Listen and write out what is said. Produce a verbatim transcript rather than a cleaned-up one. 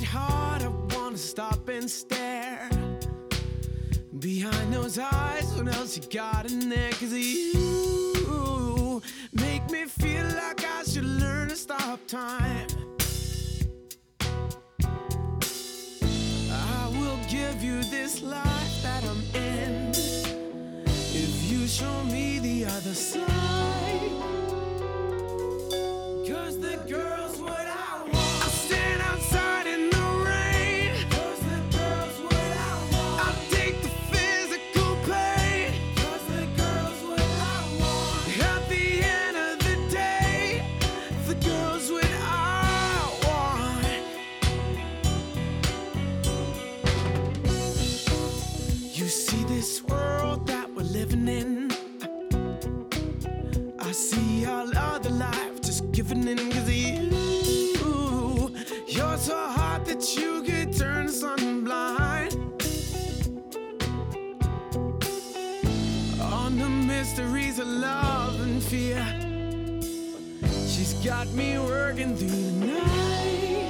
hard, I wanna stop and stare. Behind those eyes, what else you got in there? Cause you make me feel like I should learn to stop time. I will give you this life that I'm in if you show me the other side. Cause the girl's what I want. I'll stand outside in the rain. Cause the girl's what I want. I'll take the physical pain. Cause the girl's what I want. At the end of the day, the girl's what I want. You see this world that we're living in, I see all other life just giving in. Cause you, you're so hot that you could turn the sun blind. On the mysteries of love and fear, she's got me working through the night.